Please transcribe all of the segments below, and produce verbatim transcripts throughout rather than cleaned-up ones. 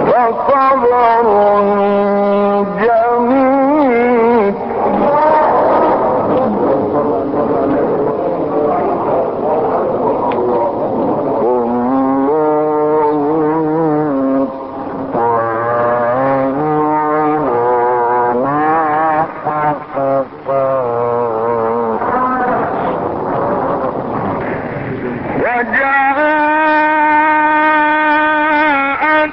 وصبر جميل وجاءت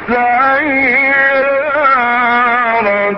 سيارة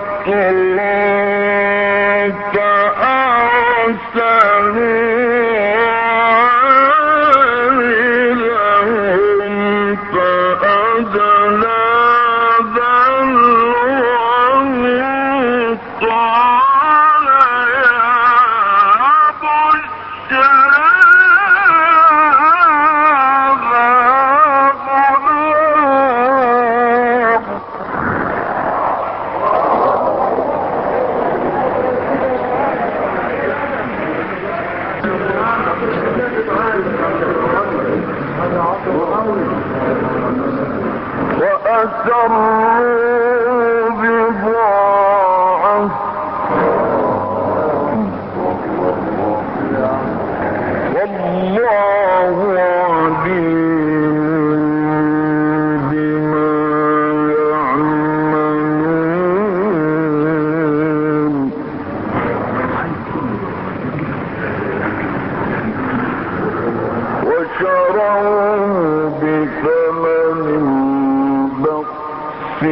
وأسروا بضاعة والله عليم بما يعملون وشروا بثمن بخس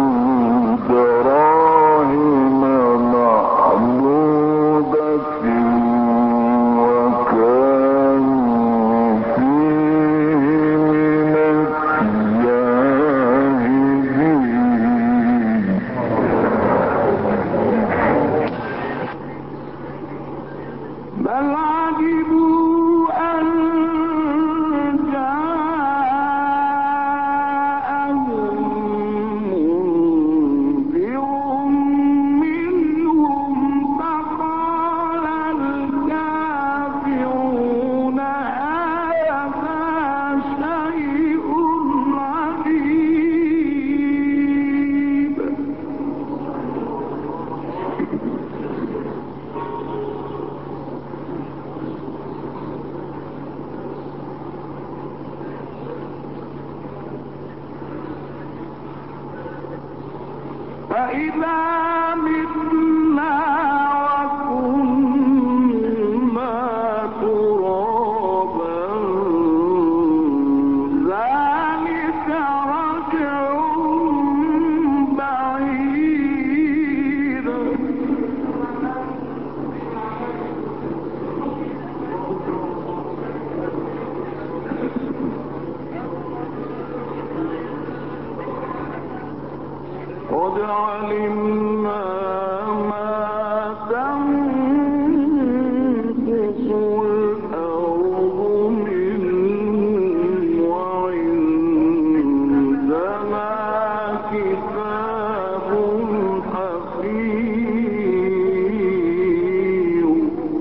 دراهم معدودة وكانوا فيه من الزاهدين بل عجبوا أن فإذا متنا وكنا ترابا ذلك رجع بعيد قد علمنا ما تنقص الأرض منهم وعندنا كتاب حفيظ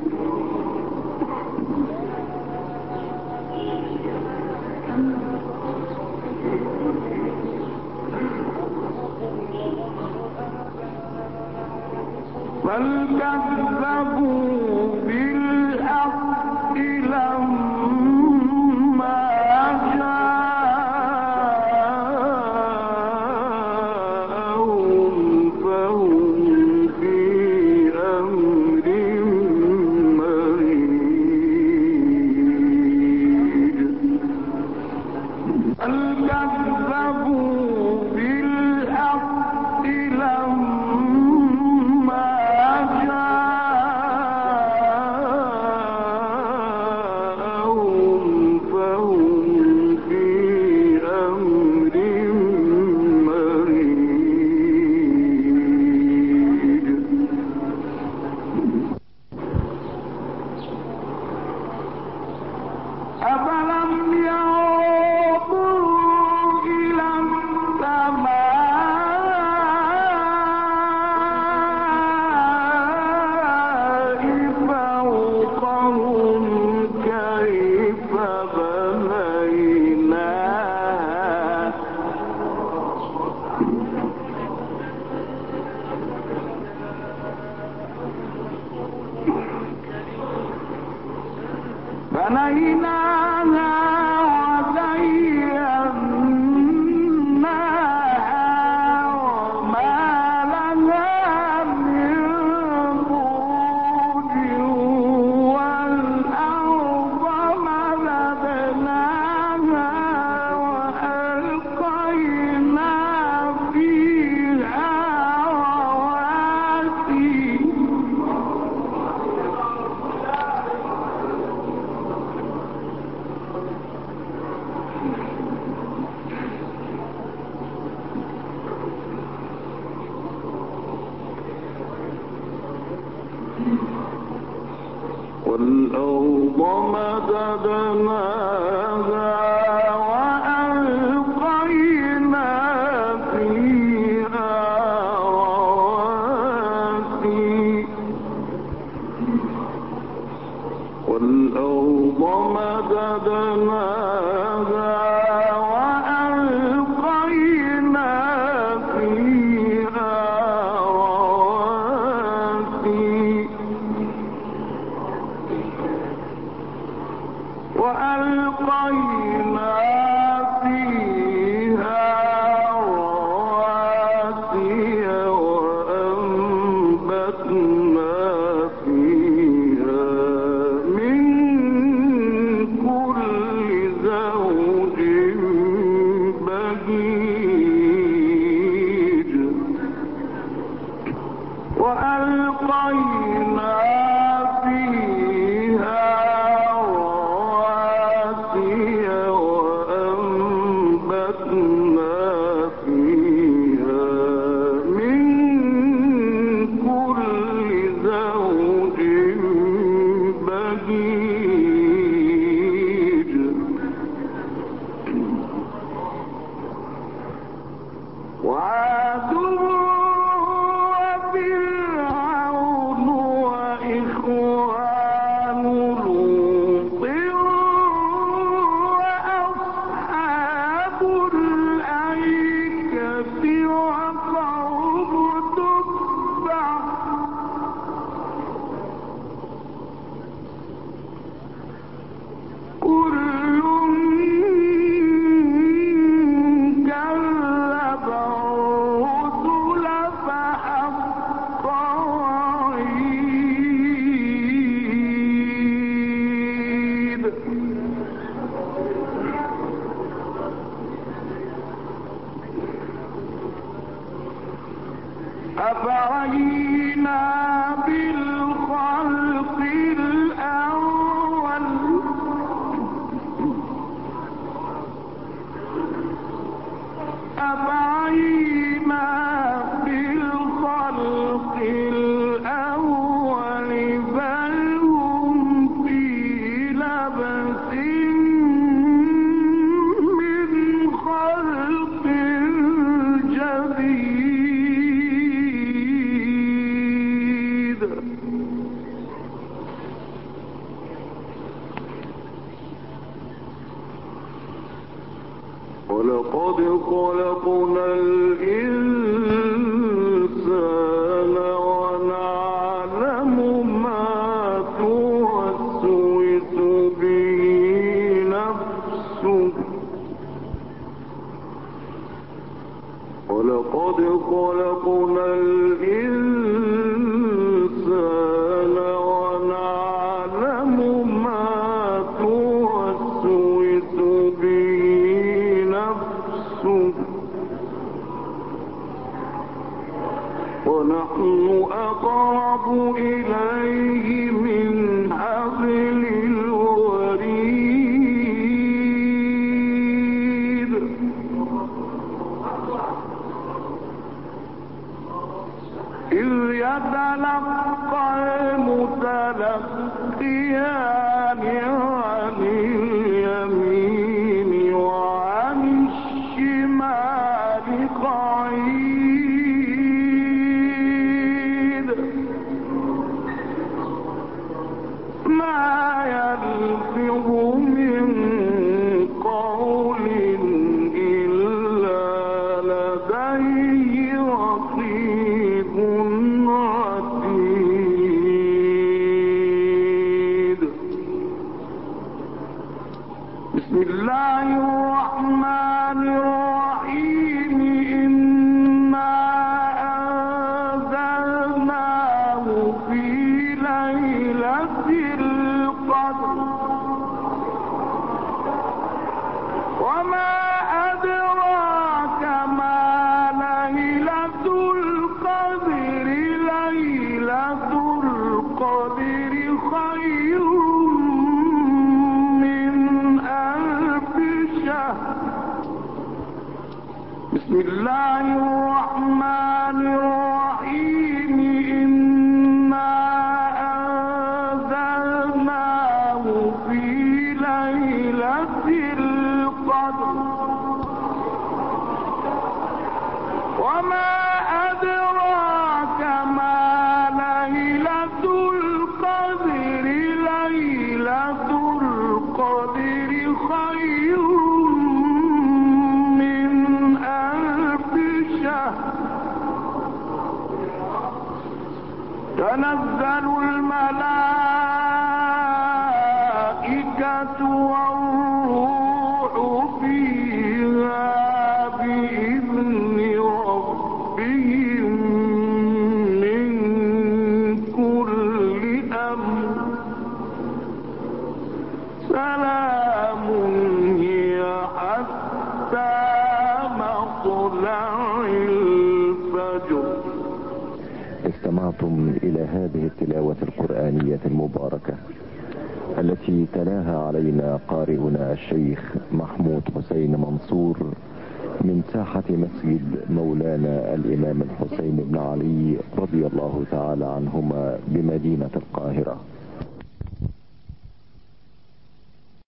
بل كذبوا بالحق لما جاءهم فهم في أمر مريج بل كذبوا بالحق لما جاءهم والأرض مددناها وألقينا فيها رواسي والأرض مددناها وألقينا فيها رواسي وألقينا فيها رواسي وأنبتنا فيها من كل زوج بهيج وألقينا فيها وأنبتنا فيها من كل زوج بهيج وعاد وفرعون وإخوان لوط وأصحاب الأيكة وقوم تبع كل كذب الرسل فحق وعيد أفعينا بالخلق الأول أفعينا بالخلق الأول بل هم في لبس من خلق جديد ولقد خلقنا الإنسان ونعلم ما توسوس به نفسه ولقد خلقنا الإنسان ونعلم ما توسوس به نفسه ونحن أقرب إليه من حبل الوريد إذ يتلقى المتلقيان عن اليمين وعن الشمال قعيد ما يلفظ من قول إلا لديه لديه رقيب عتيد. بسم الله الرحمن الرحيم. إنا أنزلناه في ليلة القدر وما أدراك ما ليلة القدر. ليلة القدر خير من ألف شهر. بسم الله الرحمن الرحيم. إنا أنزلناه في ليلة القدر وما أدراك ما ليلة القدر. ليلة القدر خير من ألف شهر. تنزل الملائكة والروح فيها بإذن ربهم من كل أمر. سلام هي حتى مطلع الفجر. استمعتم إلى هذه التلاوة القرآنية المباركة التي تلاها علينا قارئنا الشيخ محمود حسين منصور من ساحة مسجد مولانا الإمام الحسين بن علي رضي الله تعالى عنهما بمدينة القاهرة.